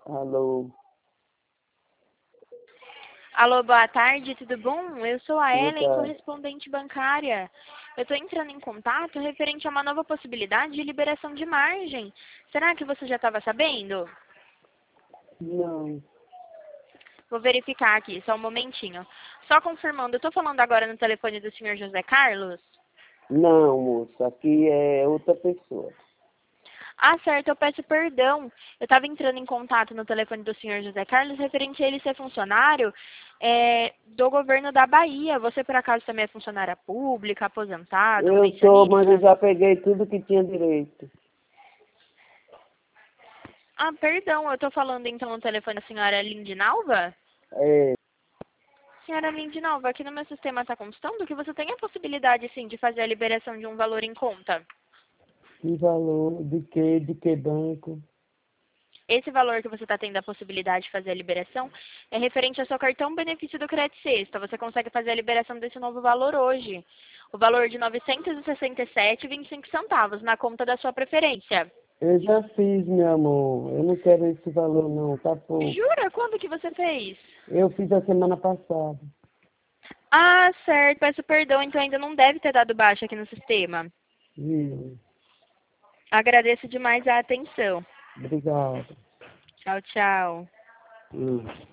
Alô, Alô, boa tarde, tudo bom? Eu sou a boa Ellen, tarde. correspondente bancária. Eu estou entrando em contato referente a uma nova possibilidade de liberação de margem. Será que você já estava sabendo? Não, Vou verificar aqui, só um momentinho. Só confirmando, eu estou falando agora no telefone do senhor José Carlos? não, moço, aqui é outra pessoa. Ah, certo, eu peço perdão. Eu estava entrando em contato no telefone do senhor José Carlos referente a ele ser funcionário do governo da Bahia. Você, por acaso, também é funcionária pública, aposentada ou Eu sou, mas eu pensionista? já peguei tudo que tinha direito. Ah, perdão, eu estou falando então no telefone da senhora Lindinalva? É, Senhora Lindinalva, aqui no meu sistema está constando que você tem a possibilidade, sim, de fazer a liberação de um valor em conta. que valor, de quê, de que banco? Esse valor que você está tendo a possibilidade de fazer a liberação é referente ao seu cartão benefício do Crédito Sexta. Você consegue fazer a liberação desse novo valor hoje. O valor de R$ 967,25 na conta da sua preferência. Eu já fiz, meu amor, eu não quero esse valor não, tá pouco. Jura? Quando que você fez? Eu fiz a semana passada. Ah, certo. Peço perdão, então ainda não deve ter dado baixa aqui no sistema. Viu? Agradeço demais a atenção. Obrigado. Tchau, tchau. Hum.